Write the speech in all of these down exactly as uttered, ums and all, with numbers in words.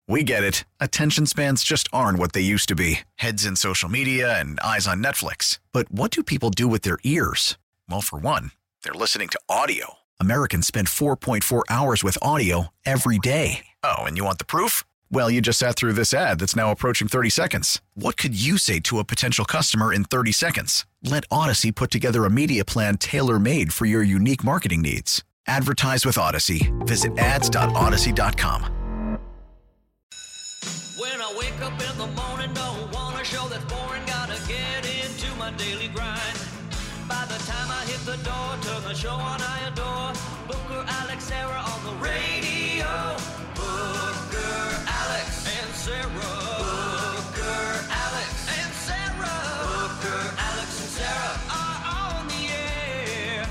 We get it. Attention spans just aren't what they used to be. Heads in social media and eyes on Netflix. But what do people do with their ears? Well, for one, they're listening to audio. Americans spend four point four hours with audio every day. Oh, and you want the proof? Well, you just sat through this ad that's now approaching thirty seconds. What could you say to a potential customer in thirty seconds? Let Odyssey put together a media plan tailor-made for your unique marketing needs. Advertise with Odyssey. Visit ads dot odyssey dot com. When I wake up in the morning, don't want a show that's boring, gotta get into my daily grind. By the time I hit the door, turn the show on, I adore Booker, Alex, Sarah on the radio. Booker, Alex, and Sarah. Booker, Alex, and Sarah. Booker, Alex, and Sarah are on the air.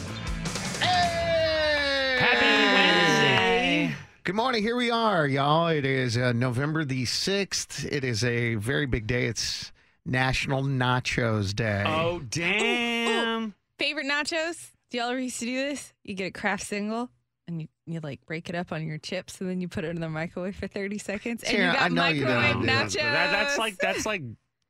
Hey! Happy Wednesday. Good morning. Here we are, y'all. It is uh, November the sixth. It is a very big day. It's National Nachos Day. Oh, damn. Ooh, ooh. Favorite nachos? Do y'all ever used to do this? You get a Kraft single and you, you like break it up on your chips and then you put it in the microwave for thirty seconds and Sarah, you I got know you microwave don't do nachos. that. That, that's like, that's like,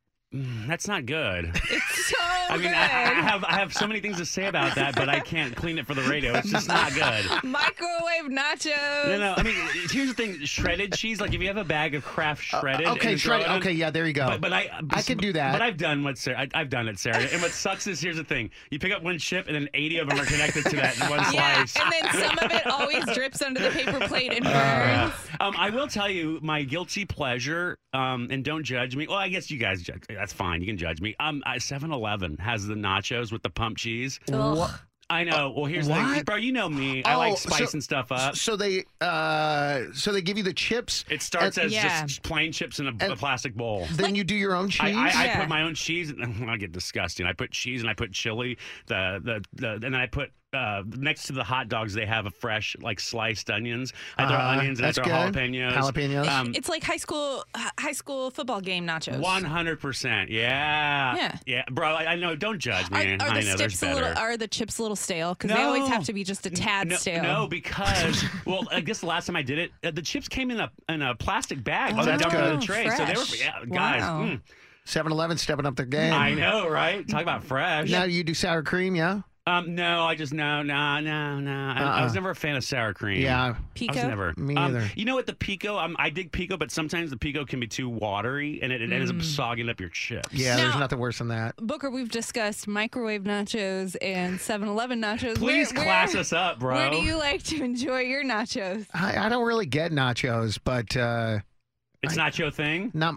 mm, that's not good. It's so I mean, good. I, I have I have so many things to say about that, but I can't clean it for the radio. It's just not good. Microwave nachos. No, no. I mean, here's the thing: shredded cheese. Like if you have a bag of Kraft shredded, Uh, okay, and throw shredded. it in- Okay, yeah, there you go. But, but I, I can do that. But I've done what Sarah. I, I've done it, Sarah. And what sucks is here's the thing: you pick up one chip, and then eighty of them are connected to that in one Yeah, slice. and then some of it always drips under the paper plate and burns. Um, I will tell you my guilty pleasure, um, and don't judge me. Well, I guess you guys judge. That's fine. You can judge me. Um, seven eleven has the nachos with the pump cheese. Ugh. I know. Well, here's the thing, What? bro. You know me. I Oh, like so- spicing stuff up. So they, uh, so they give you the chips. It starts and as Yeah. just plain chips in a, a And- plastic bowl. Then you do your own cheese. I, I, I Yeah. put my own cheese. And, I get disgusting. I put cheese and I put chili. The the, the and then I put uh, next to the hot dogs they have a fresh like sliced onions. I throw Uh, onions and I that's throw good. jalapenos. Jalapenos. Um, It's like high school high school football game nachos. One hundred percent. Yeah. Yeah. Yeah, bro. I, I know. Don't judge Are, me. are I the know there's chips a better. little? Are the chips a little stale? Because they No. always have to be just a tad no, stale. No, because well, I guess the last time I did it, uh, the chips came in a in a plastic bag. Oh, so I that's dumped it in good. the tray. So they were Fresh. yeah, guys. Wow. mm, seven eleven stepping up their game. I know, right? Talk about fresh. Now you do sour cream, yeah? Um, no, I just no, no, no, no. I, I Uh-uh. was never a fan of sour cream. Yeah. I was Pico. never. Me um, neither. You know what? The pico, um, I dig pico, but sometimes the pico can be too watery, and it, it ends up Mm. sogging up your chips. Yeah, there's Now- nothing worse than that. Booker, we've discussed microwave nachos and seven eleven nachos. Please Where- class where- us up, bro. Where do you like to enjoy your nachos? I, I don't really get nachos, but uh, It's not your thing. not.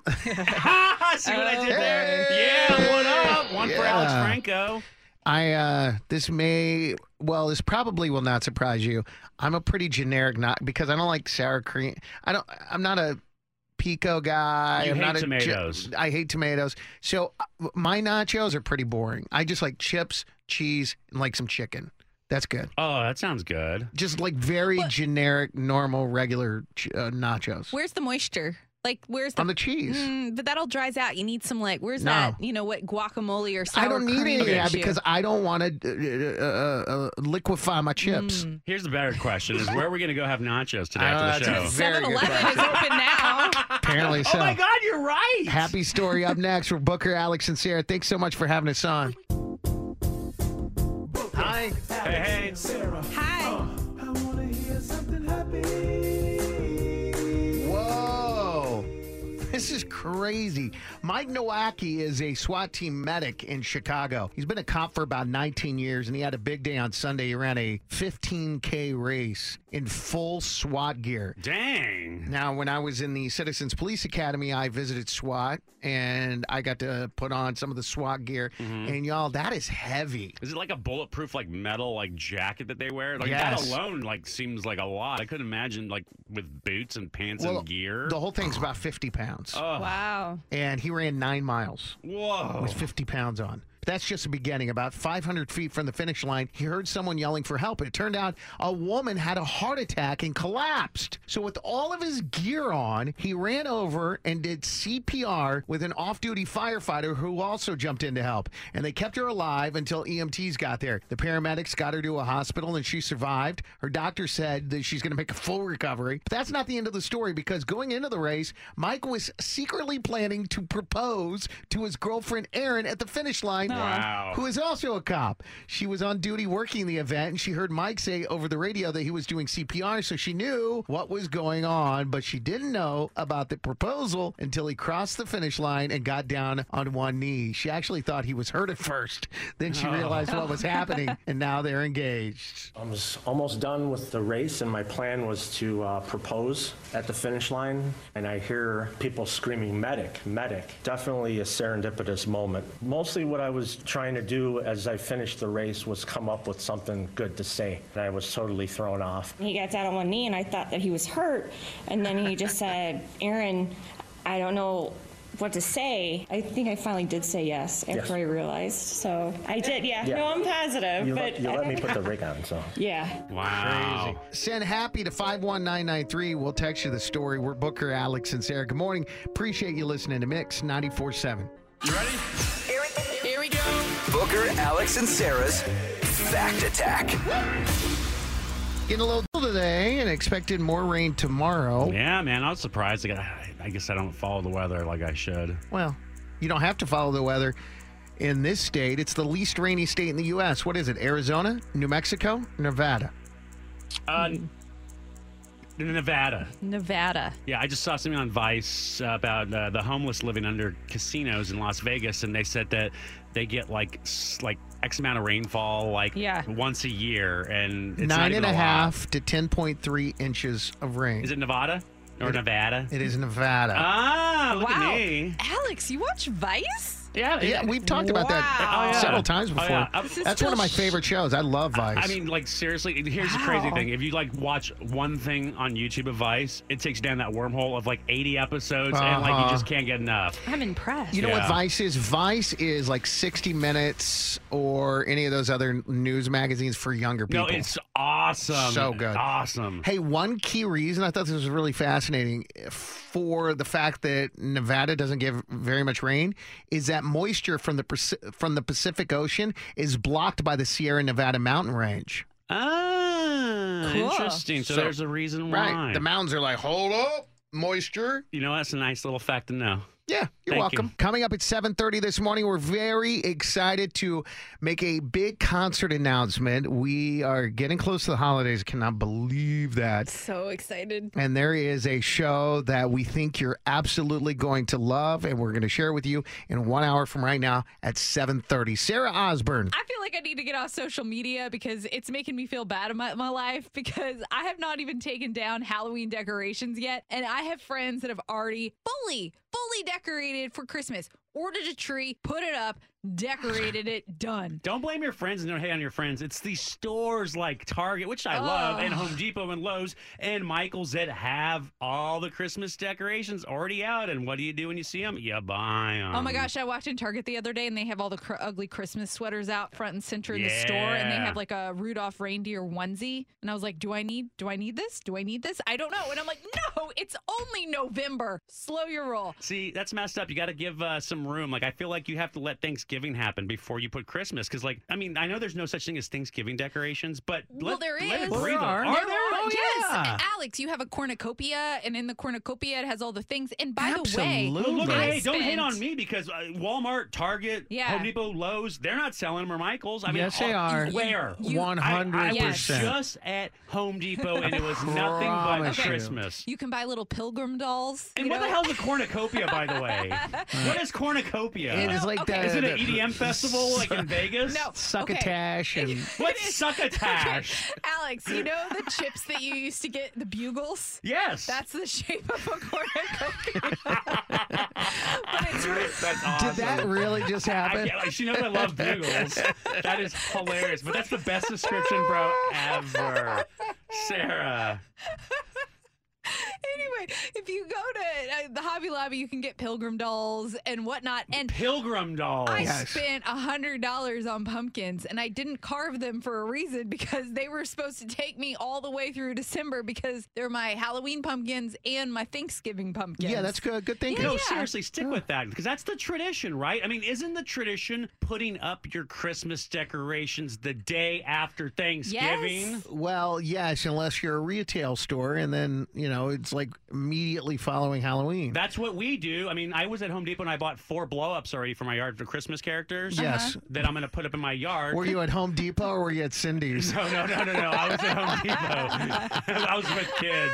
See what I did there? Hey! Yeah, what up? One for Alex Yeah. Franco. I uh this may well this probably will not surprise you. I'm a pretty generic not because I don't like sour cream. I don't I'm not a pico guy. You I'm hate not a, tomatoes. I hate tomatoes. So uh, my nachos are pretty boring. I just like chips, cheese, and like some chicken. That's good. Oh, that sounds good. Just like very But- generic, normal, regular ch- uh, nachos Where's the moisture? Like, where's the? on the cheese. Mm, but that all dries out. You need some like, where's No. that? You know what? Guacamole or sour I don't need cream any of that gives you? because I don't want to uh, uh, uh, liquefy my chips. Mm. Here's the better question: Is where are we going to go have nachos today Uh, after the that's show? a very good seven eleven is question. open now. Apparently so. Oh my God, you're right. Happy story up next for Booker, Alex, and Sarah. Thanks so much for having us on. Hi. Hey, hey. Hi. Whoa. This is crazy. Mike Nowacki is a SWAT team medic in Chicago. He's been a cop for about nineteen years, and he had a big day on Sunday. He ran a fifteen K race in full SWAT gear. Dang. Now, when I was in the Citizens Police Academy, I visited SWAT, and I got to put on some of the SWAT gear. And y'all, that is heavy. Is it like a bulletproof, like metal, like jacket that they wear? Like Yes. that alone, like seems like a lot. I couldn't imagine like with boots and pants Well, and gear. The whole thing's about fifty pounds. oh, Wow. And he ran nine miles whoa! with fifty pounds on. But that's just the beginning. About five hundred feet from the finish line, he heard someone yelling for help. It turned out a woman had a heart attack and collapsed. So with all of his gear on, he ran over and did C P R with an off-duty firefighter who also jumped in to help. And they kept her alive until E M Ts got there. The paramedics got her to a hospital and she survived. Her doctor said that she's going to make a full recovery. But that's not the end of the story, because going into the race, Mike was secretly planning to propose to his girlfriend Erin at the finish line, Wow. who is also a cop. She was on duty working the event, and she heard Mike say over the radio that he was doing C P R, so she knew what was going on, but she didn't know about the proposal until he crossed the finish line and got down on one knee. She actually thought he was hurt at first. Then she realized what was happening, and now they're engaged. I was almost done with the race, and my plan was to uh, propose at the finish line, and I hear people screaming, medic, medic. Definitely a serendipitous moment. Mostly what I was trying to do as I finished the race was come up with something good to say, and I was totally thrown off. He got down on one knee, and I thought that he was hurt, and then he just said, Erin, I don't know what to say. I think I finally did say yes after Yes. I realized. So I did, yeah. Yeah. No, I'm positive. You but let, you let me put the rig on, so. Yeah. Wow. Send happy to five one nine nine three. We'll text you the story. We're Booker, Alex, and Sarah. Good morning. Appreciate you listening to Mix ninety-four seven. You ready? Here we go. Booker, Alex, and Sarah's Fact Attack. Getting a little cool today and expected more rain tomorrow. Yeah, man. I was surprised. I, got, I guess I don't follow the weather like I should. Well, you don't have to follow the weather in this state. It's the least rainy state in the U S. What is it? Arizona, New Mexico, Nevada? Uh, Nevada. Nevada. Yeah, I just saw something on Vice about uh, the homeless living under casinos in Las Vegas, and they said that they get like s- like X amount of rainfall like Yeah. once a year, and it's not Nine even and a a lot. half to ten point three inches of rain. Is it Nevada or Nevada? It is Nevada. Ah, look wow. at me. Alex, you watch Vice? Yeah, yeah, we've talked about that Wow. Oh, yeah. several times Oh, before. yeah. Uh, This is That's one of my still sh- favorite shows. I love Vice. I mean, like, seriously, here's the crazy Wow. thing. If you, like, watch one thing on YouTube of Vice, it takes you down that wormhole of, like, eighty episodes, and, like, you Uh-huh. just can't get enough. I'm impressed. You know what Yeah. Vice is? Vice is like sixty minutes or any of those other news magazines for younger people. No, it's awesome. So good. Awesome. Hey, one key reason I thought this was really fascinating for the fact that Nevada doesn't get very much rain is that moisture from the Paci- from the Pacific Ocean is blocked by the Sierra Nevada mountain range. Ah, Cool. interesting. So, So- there's a reason why. Right. The mountains are like, hold up, moisture. You know, that's a nice little fact to know. Yeah, you're Thank welcome. you. Coming up at seven thirty this morning, we're very excited to make a big concert announcement. We are getting close to the holidays. Cannot believe that. So excited. And there is a show that we think you're absolutely going to love, and we're going to share it with you in one hour from right now at seven thirty. Sarah Osborne. I feel like I need to get off social media because it's making me feel bad in my, my life because I have not even taken down Halloween decorations yet. And I have friends that have already fully, fully decorated for Christmas. Ordered a tree, put it up, decorated it, done. Don't blame your friends and don't hate on your friends. It's these stores like Target, which I love, and Home Depot and Lowe's and Michael's that have all the Christmas decorations already out. And what do you do when you see them? You buy them. Oh my gosh, I walked in Target the other day and they have all the cr- ugly Christmas sweaters out front and center in the store, and they Yeah. have like a Rudolph reindeer onesie. And I was like, do I need do I need this? Do I need this? I don't know. And I'm like, no, it's only November. Slow your roll. See, that's messed up. You got to give uh, some room. Like, I feel like you have to let Thanksgiving happen before you put Christmas. Because, like, I mean, I know there's no such thing as Thanksgiving decorations, but Well, let, there let it is. breathe. There are. Are There there? Oh, yes, yeah. Alex, you have a cornucopia, and in the cornucopia it has all the things. And by the way, Absolutely. Look, I hey, don't hate spent- on me because uh, Walmart, Target, Yeah. Home Depot, Lowe's, they're not selling them or Michael's. I mean, Yes, they all- are. Where? You- one I, I hundred was percent. just at Home Depot and it was nothing but Promise you. Christmas. You can buy little pilgrim dolls. And you what know? the hell's a cornucopia, by the way? What is cornucopia? It is like okay. that. Is it an E D M festival like in Vegas? No. Succotash and What's succotash? Alex, you know the chips that you used to get, the bugles? Yes. That's the shape of a cornucopia. But it's re- That's awesome. Did that really just I happen? can't, like, she knows I love bugles. That is hilarious. But that's the best description, bro, ever. Sarah. point. If you go to uh, the Hobby Lobby, you can get pilgrim dolls and whatnot. And Pilgrim dolls. I Yes. spent one hundred dollars on pumpkins, and I didn't carve them for a reason because they were supposed to take me all the way through December because they're my Halloween pumpkins and my Thanksgiving pumpkins. Yeah, that's good. Good thinking. No, Yeah. seriously, stick with that because that's the tradition, right? I mean, isn't the tradition putting up your Christmas decorations the day after Thanksgiving? Yes. Well, yes, unless you're a retail store, and then, you know, it's like immediately following Halloween. That's what we do. I mean, I was at Home Depot and I bought four blow-ups already for my yard for Christmas characters. Yes. That I'm going to put up in my yard. Were you at Home Depot or were you at Cindy's? No, no, no, no, no. I was at Home Depot. I was with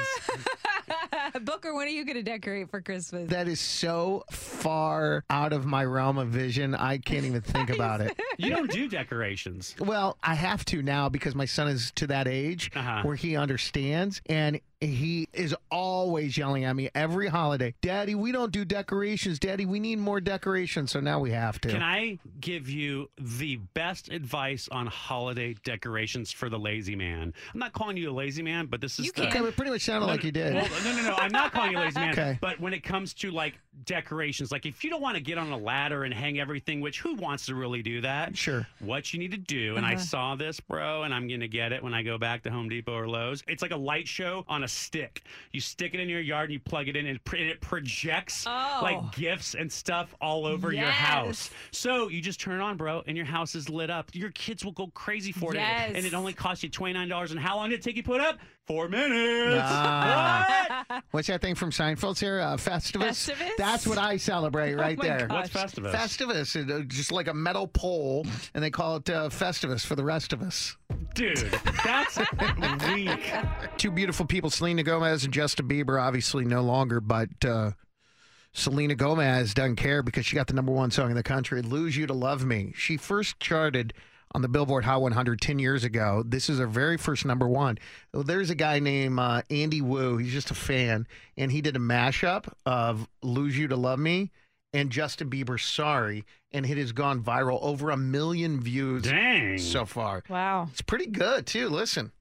kids. Booker, when are you going to decorate for Christmas? That is so far out of my realm of vision, I can't even think about it. You don't do decorations. Well, I have to now because my son is to that age Uh-huh. where he understands, and he is always yelling at me every holiday, Daddy, we don't do decorations. Daddy, we need more decorations. So now we have to. Can I give you the best advice on holiday decorations for the lazy man? I'm not calling you a lazy man, but this is You the... can. Okay, it pretty much sounded like you did. Well, no, no, no. I'm not calling you a lazy man. Okay. But when it comes to like decorations, like if you don't want to get on a ladder and hang everything, which who wants to really do that? Sure. What you need to do, and I saw this, bro, and I'm going to get it when I go back to Home Depot or Lowe's. It's like a light show on a stick. You stick it in your yard and you plug it in, and it, pr- and it projects Oh. like gifts and stuff all over your Yes. house. So you just turn it on, bro, and your house is lit up. Your kids will go crazy for Yes. it. And it only costs you twenty-nine dollars. And how long did it take you to put up? Four minutes. Ah. What? What's that thing from Seinfeld's here? Uh, Festivus? Festivus? That's what I celebrate right my there. gosh. What's Festivus? Festivus, it, uh, just like a metal pole, and they call it uh, Festivus for the rest of us. Dude, that's weak. Two beautiful people, Selena Gomez and Justin Bieber, obviously no longer, but uh, Selena Gomez doesn't care because she got the number one song in the country, Lose You to Love Me. She first charted on the Billboard Hot one hundred ten years ago. This is her very first number one. There's a guy named uh, Andy Wu. He's just a fan, and he did a mashup of Lose You to Love Me and Justin Bieber's Sorry, and it has gone viral. Over a million views Dang. so far. Wow. It's pretty good, too. Listen.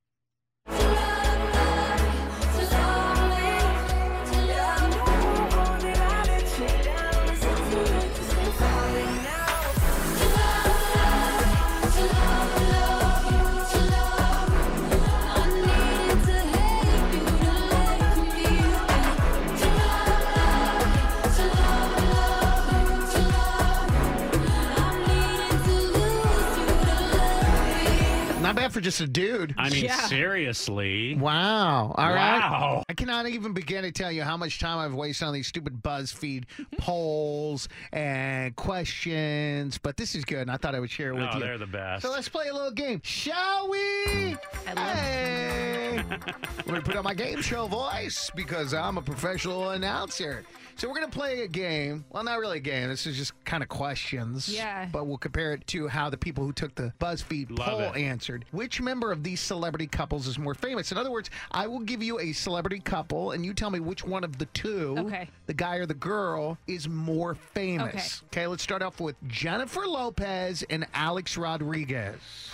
Not bad for just a dude. I mean, Yeah. seriously. Wow. All right. Wow. I cannot even begin to tell you how much time I've wasted on these stupid BuzzFeed polls and questions, but this is good, and I thought I would share it with Oh, you. they're the best. So let's play a little game, shall we? I love Hey! I'm going to put on my game show voice because I'm a professional announcer. So we're going to play a game. Well, not really a game. This is just kind of questions. Yeah. But we'll compare it to how the people who took the BuzzFeed Love poll it. answered. Which member of these celebrity couples is more famous? In other words, I will give you a celebrity couple, and you tell me which one of the two, Okay. the guy or the girl, is more famous. Okay, let's start off with Jennifer Lopez and Alex Rodriguez.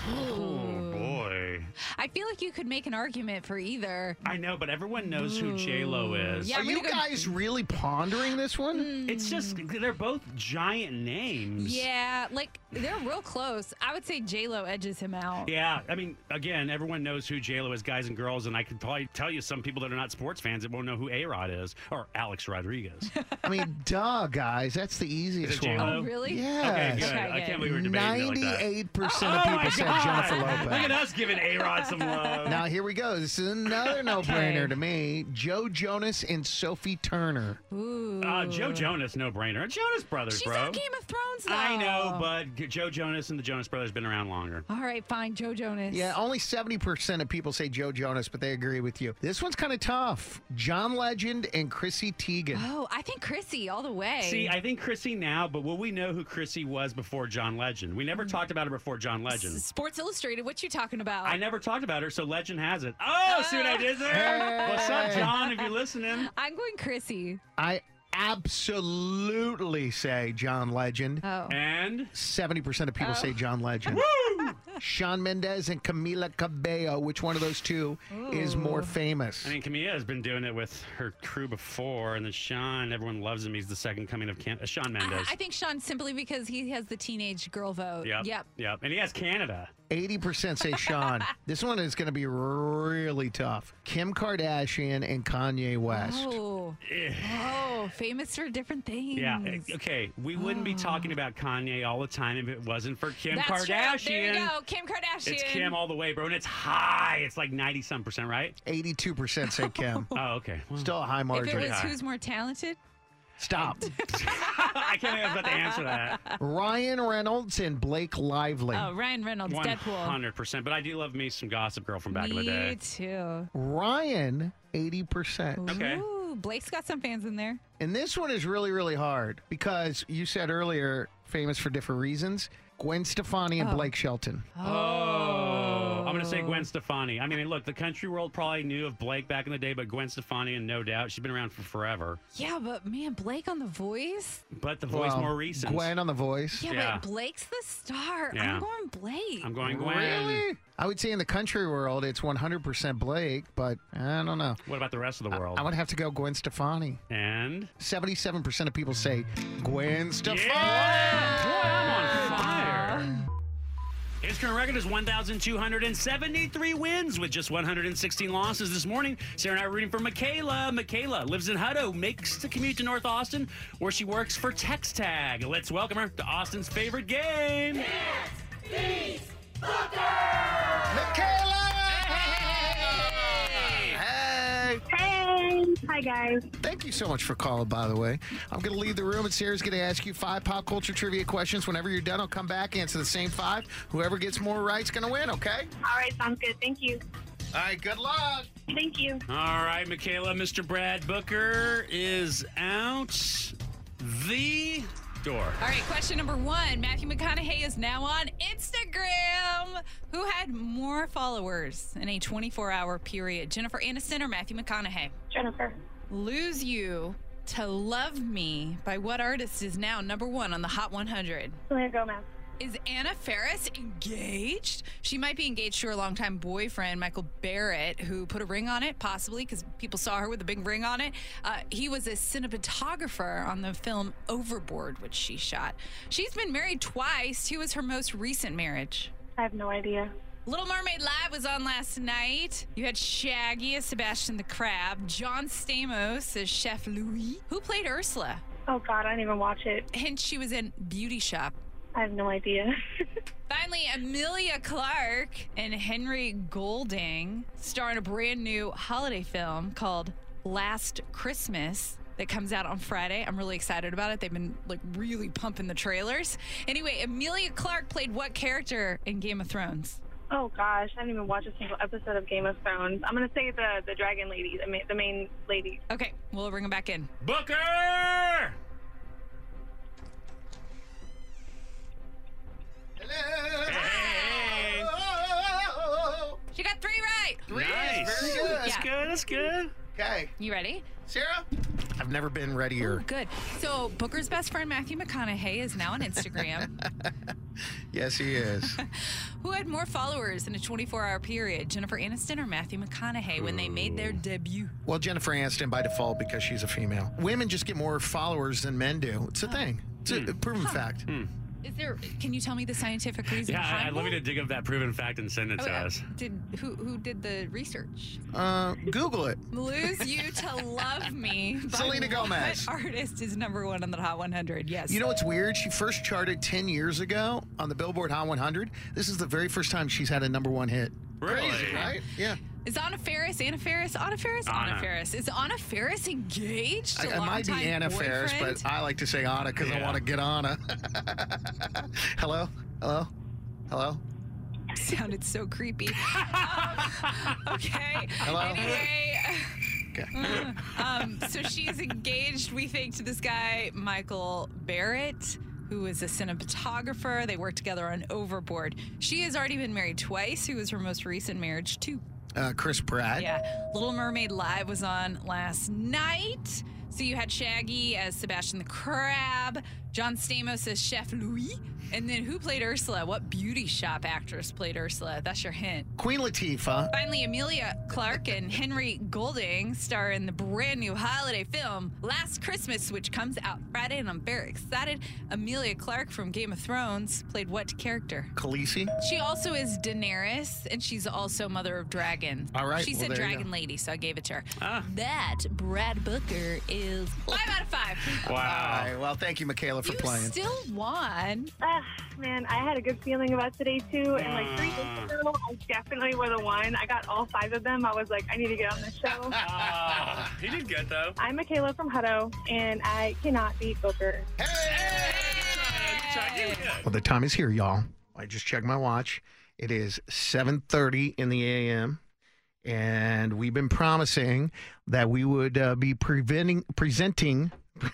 Oh, boy. I feel like you could make an argument for either. I know, but everyone knows who J-Lo is. Yeah, Are I'm you gonna go- guys really pondering this one? It's just, they're both giant names. Yeah, like they're real close. I would say J-Lo edges him out. Yeah, I mean, again, everyone knows who J-Lo is, guys and girls, and I could probably tell you some people that are not sports fans that won't know who A-Rod is, or Alex Rodriguez. I mean, duh, guys. That's the easiest J-Lo? one. Oh, really? Yes. Okay, good. Okay, I good. can't believe we're debating it like that. ninety-eight percent Oh, of my people said God. Jennifer Lopez. Look at us giving A-Rod some love. Now, here we go. This is another no-brainer Okay. to me. Joe Jonas and Sophie Turner. Ooh. Uh, Joe Jonas, no-brainer. Jonas Brothers, She's bro. on Game of Thrones now. I know, but G- Joe Jonas and the Jonas Brothers been around longer. All right, fine, Joe Jonas. Yeah, only seventy percent of people say Joe Jonas, but they agree with you. This one's kind of tough. John Legend and Chrissy Teigen. Oh, I think Chrissy all the way. See, I think Chrissy now, but will we know who Chrissy was before John Legend? We never talked about her before John Legend. Sports Illustrated, what you talking about? I never talked about her, so Legend has it. Oh, see what I did there? Hey. What's up, John, if you're listening? I'm going Chrissy. I absolutely say John Legend. Oh. And seventy percent of people say John Legend. woo! Shawn Mendes and Camila Cabello. Which one of those two is more famous? I mean, Camilla has been doing it with her crew before, and then Sean, everyone loves him. He's the second coming of Can- uh, Shawn Mendes. I, I think Sean simply because he has the teenage girl vote. Yep. Yep. Yep. And he has Canada. eighty percent say Sean. This one is going to be really tough. Kim Kardashian and Kanye West. Oh. oh, famous for different things. Yeah. Okay. We wouldn't be talking about Kanye all the time if it wasn't for Kim That's Kardashian. True. There you go. Kim Kardashian. It's Kim all the way, bro. And it's high. It's like ninety some percent, right? eighty-two percent say Kim. Oh, okay. Well, Still a high If margin. it was who's more talented? Stop. I can't think I was about to answer that. Ryan Reynolds and Blake Lively. Oh, Ryan Reynolds, One Deadpool. hundred percent. But I do love me some Gossip Girl from back Me in the day. too. Ryan, eighty percent. Okay. Ooh, Blake's got some fans in there. And this one is really, really hard because you said earlier, famous for different reasons. Gwen Stefani and Oh. Blake Shelton. Oh, I'm going to say Gwen Stefani. I mean, look, the country world probably knew of Blake back in the day, but Gwen Stefani, and no doubt, she's been around for forever. Yeah, but man, Blake on The Voice? But the voice Well, more recent. Gwen on The Voice. Yeah, Yeah. but Blake's the star. Yeah. I'm going Blake. I'm going Gwen. Really? I would say in the country world, it's one hundred percent Blake, but I don't know. What about the rest of the world? I would have to go Gwen Stefani. and? seventy-seven percent of people say Gwen Stefani. Yeah! Boy, I'm on fire. His current record is one thousand two hundred seventy-three wins with just one hundred sixteen losses this morning. Sarah and I are rooting for Michaela. Michaela lives in Hutto, makes the commute to North Austin, where she works for TexTag. Let's welcome her to Austin's favorite game. Michaela! Hey! Hey! Hi, guys. Thank you so much for calling, by the way. I'm going to leave the room, and Sarah's going to ask you five pop culture trivia questions. Whenever you're done, I'll come back, answer the same five. Whoever gets more right is going to win, okay? All right, sounds good. Thank you. All right, good luck. Thank you. All right, Michaela, Mister Brad Booker is out the door. All right, question number one. Matthew McConaughey is now on Instagram. Who had more followers in a twenty-four hour period? Jennifer Aniston or Matthew McConaughey? Jennifer. Lose You to Love Me by what artist is now number one on the Hot one hundred? Selena Gomez. Is Anna Faris engaged? She might be engaged to her longtime boyfriend, Michael Barrett, who put a ring on it, possibly because people saw her with a big ring on it. Uh, he was a cinematographer on the film Overboard, which she shot. She's been married twice. Who was her most recent marriage? I have no idea. Little Mermaid Live was on last night. You had Shaggy as Sebastian the Crab, John Stamos as Chef Louis. Who played Ursula? Oh, God, I didn't even watch it. And she was in Beauty Shop. I have no idea. Finally, Amelia Clark and Henry Golding star in a brand new holiday film called Last Christmas that comes out on Friday. I'm really excited about it. They've been like really pumping the trailers. Anyway, Amelia Clark played what character in Game of Thrones? Oh, gosh, I didn't even watch a single episode of Game of Thrones. I'm going to say the, the dragon lady, the, ma- the main lady. Okay, we'll bring them back in. Booker! Hello. Hey. She got three right. Three Nice. is very good. That's Yeah. good. That's good. Okay, You ready? Sarah? I've never been readier. Ooh, good. So Booker's best friend, Matthew McConaughey, is now on Instagram. Yes, he is. Who had more followers in a twenty-four hour period, Jennifer Aniston or Matthew McConaughey, when they made their debut? Well, Jennifer Aniston by default because she's a female. Women just get more followers than men do. It's a thing. It's a proven fact. Is there? Can you tell me the scientific reason Yeah, I, behind I'd love you to that? dig up that proven fact and send it Oh, to yeah. us. Did who who did the research? Uh, Google it. Lose You to Love Me. by Selena Gomez. What artist is number one on the Hot one hundred? Yes. You know what's weird? She first charted ten years ago on the Billboard Hot one hundred. This is the very first time she's had a number one hit. Really? Crazy, right? Yeah. Is Anna Faris? Anna Faris? Anna Faris? Anna, Anna. Faris. Is Anna Faris engaged? I, to it might be longtime Anna Faris, boyfriend? but I like to say Anna because I Yeah. want to get Anna. Hello? Hello? Hello? Sounded so creepy. Um, okay. Hello? Anyway. Okay. Um, so she's engaged, we think, to this guy, Michael Barrett, who is a cinematographer. They worked together on Overboard. She has already been married twice. Who was her most recent marriage to? Uh, Chris Pratt. Yeah. Little Mermaid Live was on last night. So you had Shaggy as Sebastian the Crab, John Stamos as Chef Louis. And then who played Ursula? What beauty shop actress played Ursula? That's your hint. Queen Latifah. Finally, Amelia Clarke and Henry Golding star in the brand new holiday film Last Christmas, which comes out Friday, and I'm very excited. Amelia Clarke from Game of Thrones played what character? Khaleesi. She also is Daenerys, and she's also Mother of Dragon. All right. She well, said there you Dragon go. Lady, so I gave it to her. Ah. That Brad Booker is five out of five. All Wow. right. Well, thank you, Michaela, for You playing. still won. Ah, man, I had a good feeling about today, too. And like three days ago, I definitely would have won. I got all five of them. I was like, I need to get on this show. Ah, he did good, though. I'm Michaela from Hutto, and I cannot beat Booker. Good try, you did good. Well, the time is here, y'all. I just checked my watch. It is seven thirty in the a m, and we've been promising that we would uh, be preventing, presenting...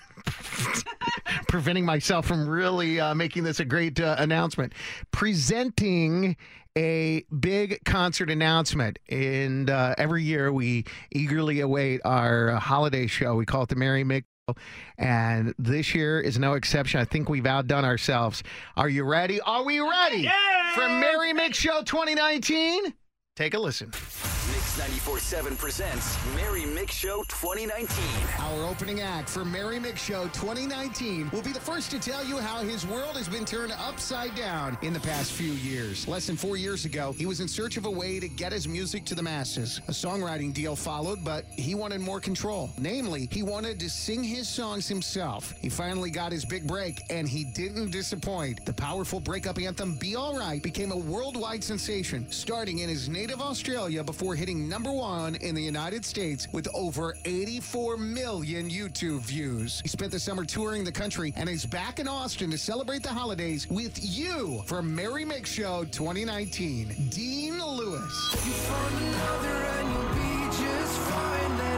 preventing myself from really uh, making this a great uh, announcement. Presenting a big concert announcement. And uh, every year we eagerly await our uh, holiday show. We call it the Merry Mick Show. And this year is no exception. I think we've outdone ourselves. Are you ready? Are we ready Yeah! for Merry Mick Show twenty nineteen? Take a listen. Mix ninety-four point seven presents Merry Mick Show twenty nineteen. Our opening act for Merry Mick Show twenty nineteen will be the first to tell you how his world has been turned upside down in the past few years. Less than four years ago, he was in search of a way to get his music to the masses. A songwriting deal followed, but he wanted more control. Namely, he wanted to sing his songs himself. He finally got his big break, and he didn't disappoint. The powerful breakup anthem Be Alright became a worldwide sensation, starting in his native Australia before hitting number one in the United States with over eighty-four million YouTube views. He spent the summer touring the country and is back in Austin to celebrate the holidays with you for Merry Mick Show twenty nineteen. Dean Lewis. You find another and you'll be just fine. Let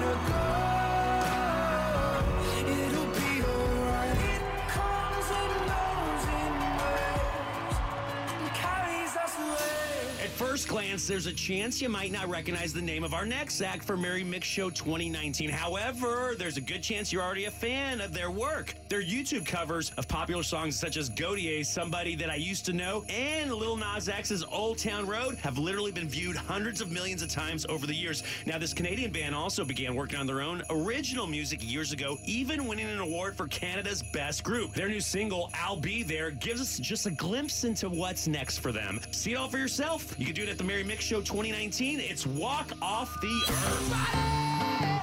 her go. It'll be alright. It comes and goes in waves and carries us away. At first glance, there's a chance you might not recognize the name of our next act for Merry Mick Show twenty nineteen. However, there's a good chance you're already a fan of their work. Their YouTube covers of popular songs such as Gautier's Somebody That I Used to Know and Lil Nas X's Old Town Road have literally been viewed hundreds of millions of times over the years. Now, this Canadian band also began working on their own original music years ago, even winning an award for Canada's Best Group. Their new single, I'll Be There, gives us just a glimpse into what's next for them. See it all for yourself. You can do it at the Merry Mick Show twenty nineteen. It's Walk Off the Earth.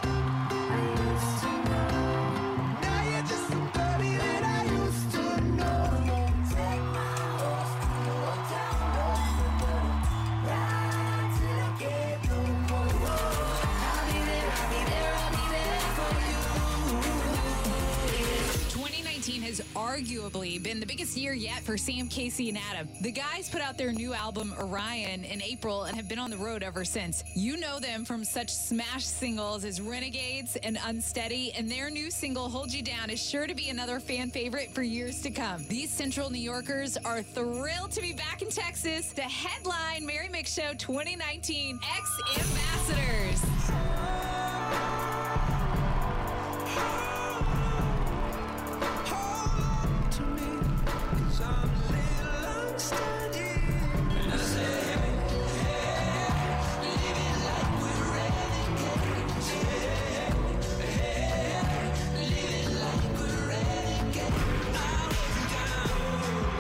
twenty nineteen has arguably been the biggest year yet for Sam, Casey, and Adam. The guys put out their new album, Orion, in April and have been on the road ever since. You know them from such smash singles as Renegades and Unsteady, and their new single, Hold You Down, is sure to be another fan favorite for years to come. These Central New Yorkers are thrilled to be back in Texas to headline Merry Mick Show twenty nineteen X-Ambassadors. To me, 'cause I'm a little unsteady. And I say, hey, hey, living like we're renegades. Hey, hey, living like we're renegades. I hold you down.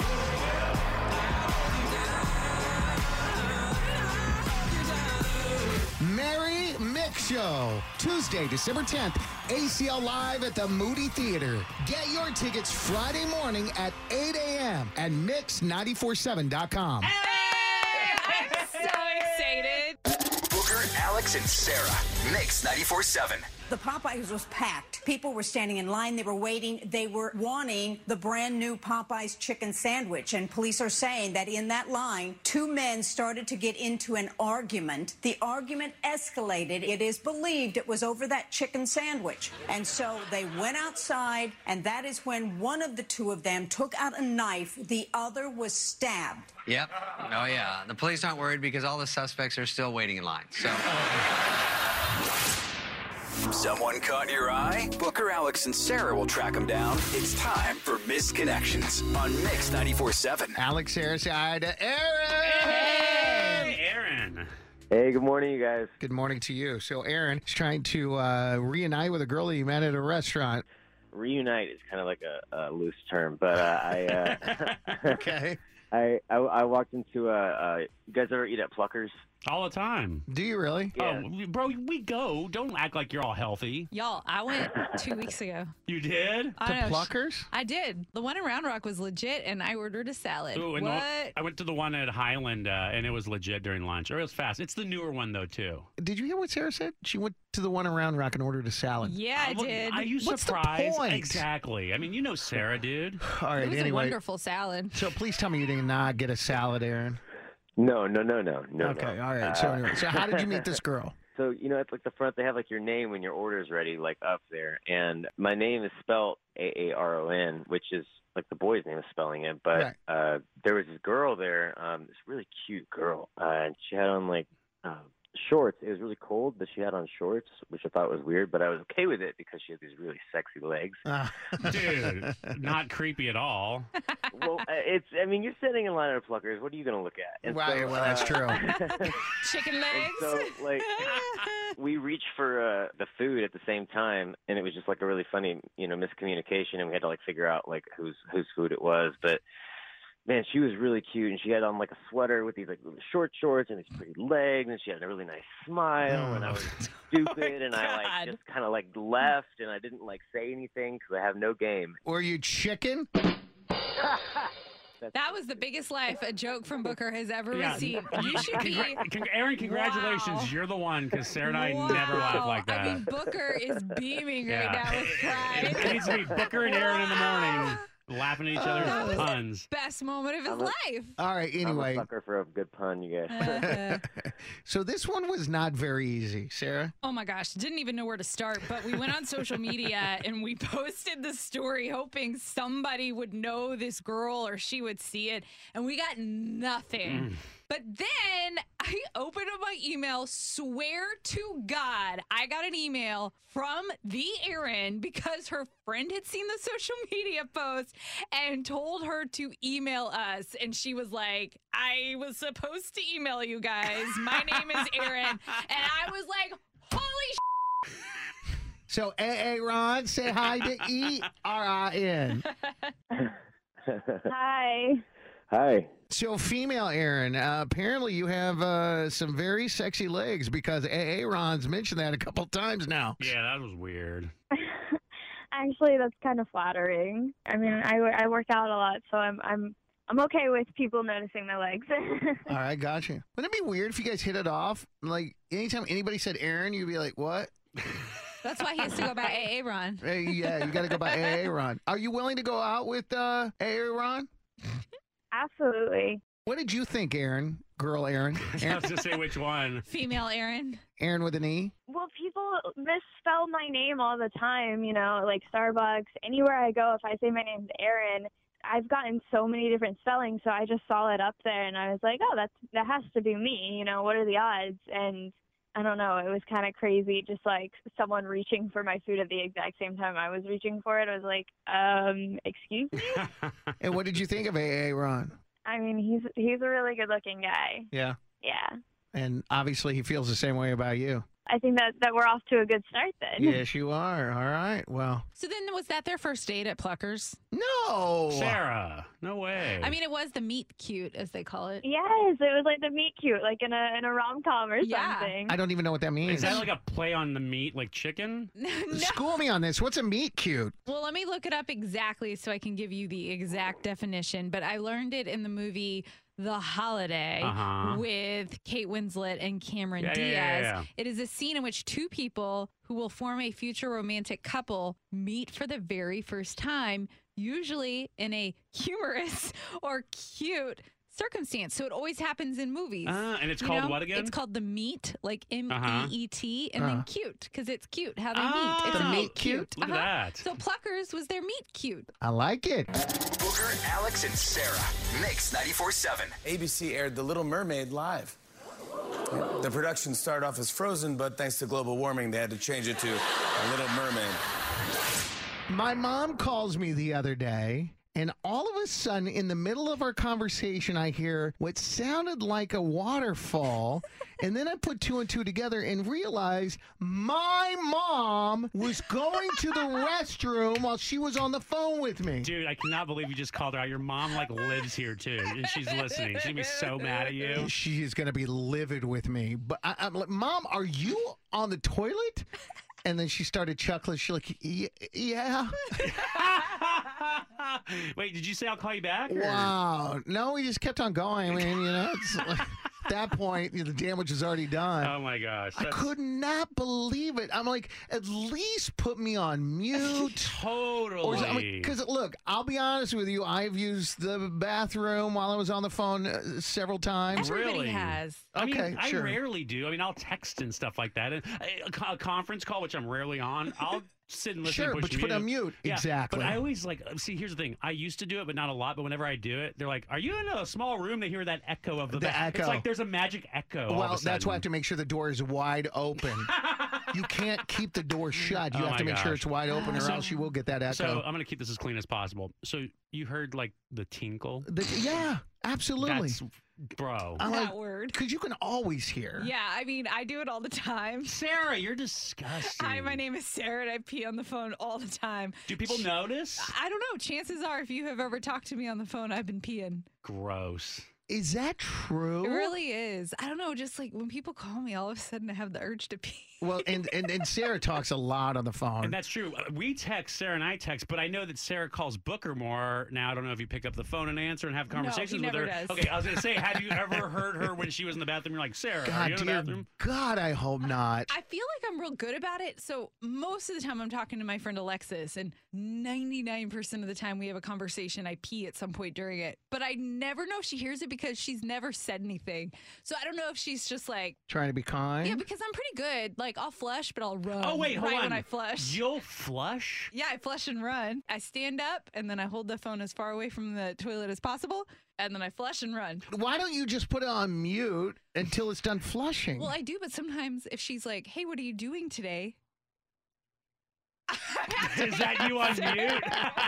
Merry Mick Show, Tuesday, December tenth, A C L Live at the Moody Theater. Get your tickets Friday morning at eight a m at mix nine four seven dot com. I'm so excited. Booker, Alex, and Sarah. Mix ninety-four point seven. The Popeyes was packed. People were standing in line. They were waiting. They were wanting the brand new Popeyes chicken sandwich. And police are saying that in that line, two men started to get into an argument. The argument escalated. It is believed it was over that chicken sandwich. And so they went outside, and that is when one of the two of them took out a knife. The other was stabbed. Yep. Oh, yeah. The police aren't worried because all the suspects are still waiting in line. So. Someone caught your eye? Booker, Alex, and Sarah will track them down. It's time for Misconnections on Mix ninety-four point seven. Alex, Sarah, say hi to Aaron. Hey, Aaron. Hey, good morning, you guys. Good morning to you. So Aaron is trying to uh, reunite with a girl that you met at a restaurant. Reunite is kind of like a, a loose term, but uh, I, uh, Okay. I, I I walked into a. Uh, you guys ever eat at Pluckers? All the time. Do you really? Yeah. Oh, bro, we go. Don't act like you're all healthy. Y'all, I went two weeks ago. You did? I To know. Pluckers? I did. The one in Round Rock was legit, and I ordered a salad. Ooh, and what? the- I went to the one at Highland, uh, and it was legit during lunch. Or it was fast. It's the newer one, though, too. Did you hear what Sarah said? She went to the one around Rock and ordered a salad. Yeah, I Uh, look, did. Are you What's the surprised? point? Exactly. I mean, you know Sarah, dude. All right, it was anyway. a wonderful salad. So please tell me you did not get a salad, Aaron. No, no, no, no, no. Okay, no. all right. So Uh, anyway, so how did you meet this girl? So you know, at like the front, they have like your name when your order's ready, like up there. And my name is spelled A A R O N, which is like the boy's name is spelling it. But Right. uh, there was this girl there, um, this really cute girl, uh, and she had on like uh, shorts. It was really cold, but she had on shorts, which I thought was weird. But I was okay with it because she had these really sexy legs. Uh, Dude, not creepy at all. Well, uh, it's. I mean, you're sitting in line at Pluckers. What are you going to look at? And Right, so, well, that's uh, true. Chicken And legs. so, like, we reached for uh, the food at the same time, and it was just like a really funny, you know, miscommunication, and we had to like figure out like whose whose food it was. But man, she was really cute, and she had on like a sweater with these like really short shorts and these pretty legs, and she had a really nice smile. And I was stupid, and I like God. just kind of like left, and I didn't like say anything because I have no game. Were you chicken? That's That was the biggest life a joke from Booker has ever Yeah. received. You should be. Congra- con- Aaron, congratulations. Wow. You're the one, because Sarah and I Wow. never laugh like that. I mean, Booker is beaming right Yeah. now with It pride. needs to be Booker and Aaron in the morning laughing at each That other's was puns. Best moment of his I'm a- life. All right, I'm a anyway. sucker for a good pun, you guys. Uh, So this one was not very easy, Sarah. oh my gosh, didn't even know where to start, but we went on social media and we posted the story hoping somebody would know this girl or she would see it, and we got nothing. But then I opened up my email, swear to God, I got an email from the Erin because her friend had seen the social media post and told her to email us. And she was like, I was supposed to email you guys. My name is Erin. And I was like, holy sh- So A A Ron, say hi to E R I N. Hi. Hi. So female Aaron, uh, apparently you have uh, some very sexy legs because A A Ron's mentioned that a couple times now. Yeah, that was weird. Actually, that's kind of flattering. I mean, I, I work out a lot, so I'm I'm I'm okay with people noticing my legs. All right, got you. Wouldn't it be weird if you guys hit it off? Like anytime anybody said Aaron, you'd be like, what? That's why he has to go by A A Ron. Hey, yeah, you got to go by A A Ron. Are you willing to go out with uh, A A Ron? Absolutely. What did you think, Aaron? Girl Aaron? I Aaron, was to say which one. Female Erin. Aaron with an E? Well, people misspell my name all the time, you know, like Starbucks. Anywhere I go, if I say my name's Erin, I've gotten so many different spellings, so I just saw it up there, and I was like, oh, that's that has to be me. You know, what are the odds? And I don't know. It was kind of crazy, just like someone reaching for my food at the exact same time I was reaching for it. I was like, um, excuse me? And what did you think of A A Ron? I mean, he's he's a really good-looking guy. Yeah. Yeah. And obviously he feels the same way about you. I think that, that we're off to a good start then. Yes, you are. All right. Well, So then was that their first date at Pluckers? no. Sarah, no way. I mean, it was the meet cute, as they call it. Yes, it was like the meet cute, like in a in a rom com or Yeah. something. I don't even know what that means. is that like a play on the meat, like chicken? No. School me on this. What's a meet cute? Well, let me look it up exactly so I can give you the exact definition. But I learned it in the movie The Holiday Uh-huh. with Kate Winslet and Cameron Yeah, yeah, Diaz. yeah, yeah. It is a scene in which two people who will form a future romantic couple meet for the very first time, usually in a humorous or cute circumstance. So it always happens in movies. Ah, and it's You called know? what again? It's called the meet, like M Uh-huh. E E T, and Uh. then cute, because it's cute how they Oh, meet. It's The a meet cute? Look Uh-huh. at that. So Pluckers was their meet cute. I like it. Booker, Alex, and Sarah. Mix ninety-four point seven. A B C aired The Little Mermaid live. The production started off as Frozen, but thanks to global warming, they had to change it to The Little Mermaid. My mom calls me the other day, and all of a sudden, in the middle of our conversation, I hear what sounded like a waterfall. And then I put two and two together and realized my mom was going to the restroom while she was on the phone with me. Dude, I cannot believe you just called her out. Your mom, like, lives here, too, and she's listening. She's going to be so mad at you. She is going to be livid with me. But I, I'm like, Mom, are you on the toilet? And then she started chuckling. She's like, "Y- yeah. Wait, did you say I'll call you back? Or? Wow. No, we just kept on going. I mean, you know, it's like, at that point, the damage is already done. Oh, my gosh. I could not believe it. I'm like, at least put me on mute. Totally. Because, look, I'll be honest with you. I've used the bathroom while I was on the phone uh, several times. Everybody Really? has. I mean, Okay, sure. I rarely do. I mean, I'll text and stuff like that. And a, co- a conference call, which I'm rarely on, I'll sit and listen Sure, and push but you put on mute. Yeah, Exactly. But I always like, see, here's the thing. I used to do it, but not a lot. But whenever I do it, they're like, are you in a small room? They hear that echo of the, The ba- echo. It's like there's a magic echo. all Well, of a that's why I have sudden. to make sure the door is wide open. You can't keep the door shut. You Oh have to my make sure gosh. it's wide open, or So- else you will get that echo. So I'm going to keep this as clean as possible. So you heard like the tinkle? The- yeah, absolutely. That's, bro. I'm That like, word. because you can always hear. Yeah, I mean, I do it all the time. Sarah, you're disgusting. Hi, my name is Sarah, and I pee on the phone all the time. Do people notice? I don't know. Chances are, if you have ever talked to me on the phone, I've been peeing. Gross. Is that true? It really is. I don't know. Just like when people call me, all of a sudden I have the urge to pee. Well, and, and, and Sarah talks a lot on the phone. And that's true. Uh, We text, Sarah and I text, but I know that Sarah calls Booker more. Now, I don't know if you pick up the phone and answer and have conversations he with never her. does. Okay, I was going to say, have you ever heard her when she was in the bathroom? You're like, Sarah, are God, you in the dear bathroom? God, I hope not. I feel like I'm real good about it. So most of the time I'm talking to my friend Alexis, and ninety-nine percent of the time we have a conversation, I pee at some point during it. But I never know if she hears it because she's never said anything. So I don't know if she's just like, Trying to be kind. yeah, because I'm pretty good. Like I'll flush, but I'll run. Oh, wait, hold right on. when I flush. You'll flush? Yeah, I flush and run. I stand up and then I hold the phone as far away from the toilet as possible, and then I flush and run. Why don't you just put it on mute until it's done flushing? Well, I do, but sometimes if she's like, "Hey, what are you doing today?" Is that you on mute?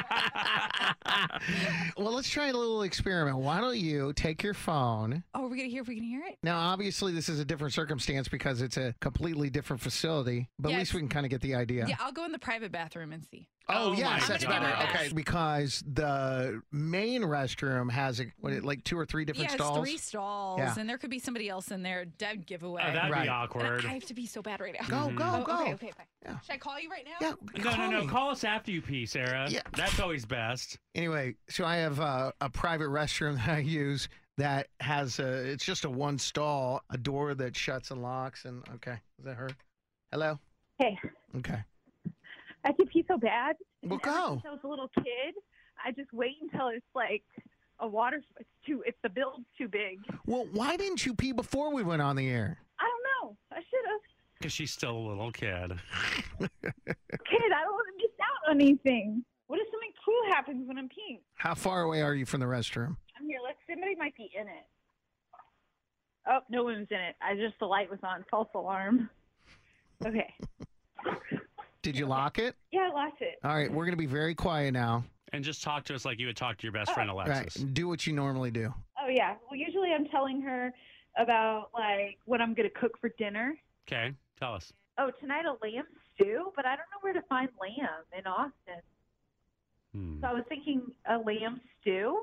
Well, let's try a little experiment. Why don't you take your phone? Oh, are we gonna hear if we can hear it? Now, obviously, this is a different circumstance because it's a completely different facility, but at Yes. least we can kind of get the idea. Yeah, I'll go in the private bathroom and see. Oh, Oh yes, my that's God. better. Okay, because the main restroom has a, what, like two or three different Yeah, it's stalls. three stalls, Yeah. and there could be somebody else in there. Dead giveaway. Oh, that'd Right. be And awkward. I have to be so bad right now. Go, go, Oh, go. Okay, okay, fine. Yeah. Should I call you right now? Yeah, No, call no, no. me. Call us after you pee, Sarah. Yeah. That's always best. Anyway, so I have uh, a private restroom that I use that has a, it's just a one stall, a door that shuts and locks. And okay, is that her? Hello? Hey, Okay. I could pee so bad. Well, And ever go. Since I was a little kid, I just wait until it's like a water. It's too. It's the build's too big. Well, why didn't you pee before we went on the air? I don't know. I should have. Because she's still a little kid. Kid, I don't want to miss out on anything. What if something cool happens when I'm peeing? How far away are you from the restroom? I'm here. Let's. Somebody might be in it. Oh, no one's in it. I just the light was on. False alarm. Okay. Did you lock it? Yeah, I locked it. All right, we're going to be very quiet now. And just talk to us like you would talk to your best friend, Alexis. Right, do what you normally do. Oh yeah. Well, usually I'm telling her about like what I'm gonna cook for dinner. Okay, tell us. Oh, tonight a lamb stew, but I don't know where to find lamb in Austin. Hmm. So I was thinking a lamb stew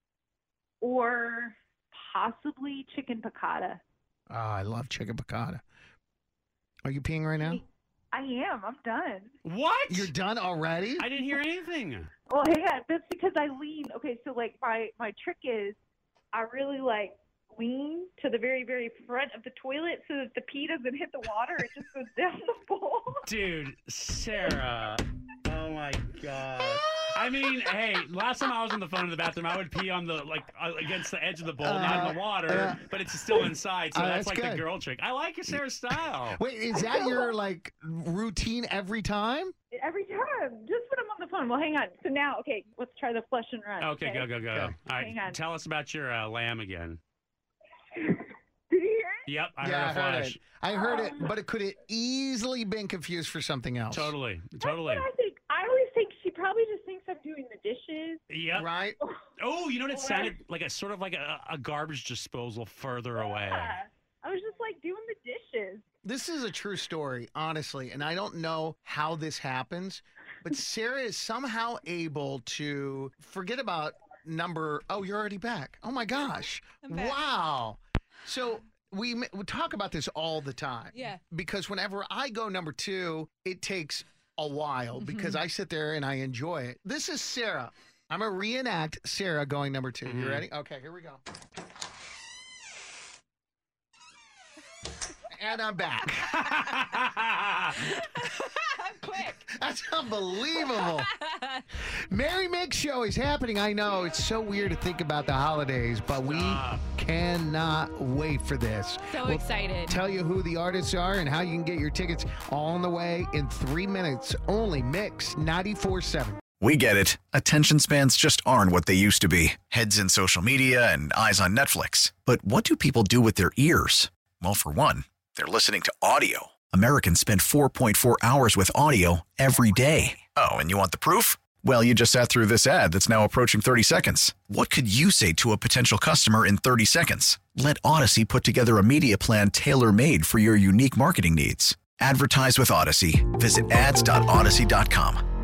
or possibly chicken piccata. Oh, I love chicken piccata. Are you peeing right now? I am. I'm done. What? You're done already? I didn't hear anything. Well, hang on. That's because I lean. Okay, so like my my trick is I really like lean to the very very front of the toilet so that the pee doesn't hit the water. It just goes down the bowl. Dude, Sarah. Oh my God. I mean, hey, last time I was on the phone in the bathroom, I would pee on the, like, uh, against the edge of the bowl, not in the water, uh, but it's still inside, so uh, that's, that's like good. the girl trick. I like your Sarah style. Wait, is that your like routine every time? Every time, just when I'm on the phone. Well, hang on. So now, okay, let's try the flush and run. Okay, go, go, go. Okay. All right, Hang on. tell us about your uh, lamb again. Did you hear Yep, I yeah, heard a I heard flash. it. I heard it, but it could have easily been confused for something else. Totally, That's totally. what I think. I always think she probably just thinks I'm doing the dishes. Yep. Right? Oh, you know what? It Or- sounded like a sort of like a, a garbage disposal further away. Yeah. I was just like doing the dishes. This is a true story, honestly, and I don't know how this happens, but Sarah is somehow able to forget about number. Oh, you're already back. Oh my gosh. back. Wow. So we, m- we talk about this all the time. Yeah. Because whenever I go number two, it takes a while because I sit there and I enjoy it. This is Sarah. I'm going to reenact Sarah going number two. You ready? Okay, here we go. And I'm back. Quick. That's unbelievable. Merry Mix Show is happening. I know it's so weird to think about the holidays, but we Stop. cannot wait for this. So We'll excited. Tell you who the artists are and how you can get your tickets all on the way in three minutes. Only Mix ninety-four point seven. We get it. Attention spans just aren't what they used to be. Heads in social media and eyes on Netflix. But what do people do with their ears? Well, for one, they're listening to audio. Americans spend four point four hours with audio every day. Oh, and you want the proof? Well, you just sat through this ad that's now approaching thirty seconds. What could you say to a potential customer in thirty seconds? Let Odyssey put together a media plan tailor-made for your unique marketing needs. Advertise with Odyssey. Visit ads dot odyssey dot com.